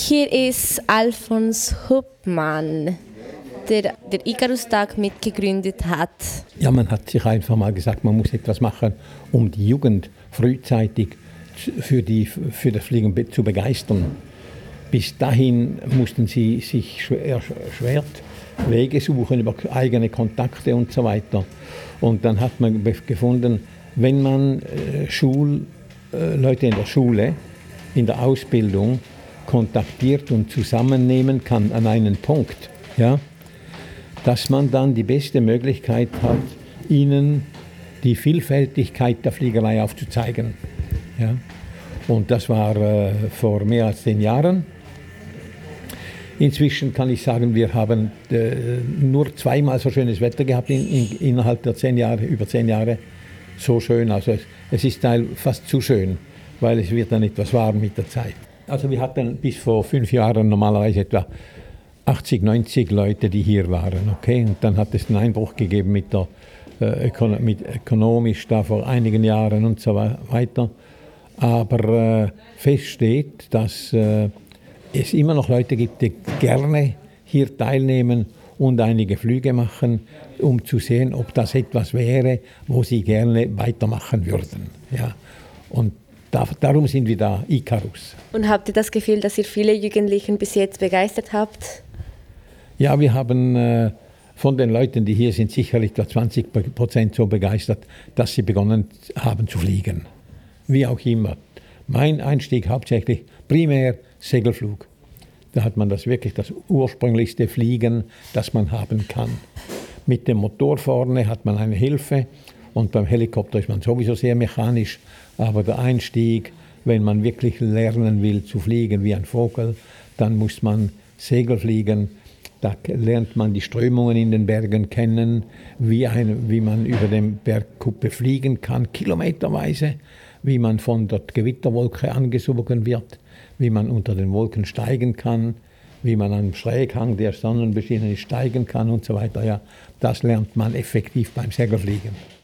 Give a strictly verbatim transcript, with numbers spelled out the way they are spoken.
Hier ist Alfons Hubmann, der der Icarus-Tag mitgegründet hat. Ja, man hat sich einfach mal gesagt, man muss etwas machen, um die Jugend frühzeitig für, die, für das Fliegen zu begeistern. Bis dahin mussten sie sich erschwert Wege suchen über eigene Kontakte und so weiter. Und dann hat man gefunden, wenn man äh, Schul, äh, Leute in der Schule, in der Ausbildung kontaktiert und zusammennehmen kann an einen Punkt, ja, dass man dann die beste Möglichkeit hat, ihnen die Vielfältigkeit der Fliegerei aufzuzeigen. Ja. Und das war äh, vor mehr als zehn Jahren. Inzwischen kann ich sagen, wir haben äh, nur zweimal so schönes Wetter gehabt in, in, innerhalb der zehn Jahre, über zehn Jahre. So schön, also es, es ist fast zu schön, weil es wird dann etwas warm mit der Zeit. Also wir hatten bis vor fünf Jahren normalerweise etwa achtzig, neunzig Leute, die hier waren. Okay? Und dann hat es einen Einbruch gegeben mit, der, äh, ökono- mit ökonomisch da vor einigen Jahren und so weiter. Aber äh, fest steht, dass äh, es immer noch Leute gibt, die gerne hier teilnehmen und einige Flüge machen, um zu sehen, ob das etwas wäre, wo sie gerne weitermachen würden. Ja. Und da, darum sind wir da, Icarus. Und habt ihr das Gefühl, dass ihr viele Jugendliche bis jetzt begeistert habt? Ja, wir haben äh, von den Leuten, die hier sind, sicherlich etwa zwanzig Prozent so begeistert, dass sie begonnen haben zu fliegen. Wie auch immer. Mein Einstieg hauptsächlich primär Segelflug. Da hat man das wirklich das ursprünglichste Fliegen, das man haben kann. Mit dem Motor vorne hat man eine Hilfe und beim Helikopter ist man sowieso sehr mechanisch. Aber der Einstieg, wenn man wirklich lernen will zu fliegen wie ein Vogel, dann muss man Segelfliegen. Da lernt man die Strömungen in den Bergen kennen, wie, ein, wie man über den Bergkuppe fliegen kann, kilometerweise, wie man von der Gewitterwolke angesogen wird, wie man unter den Wolken steigen kann, wie man am Schräghang, der sonnenbeschienen ist, steigen kann und so weiter. Ja, das lernt man effektiv beim Segelfliegen.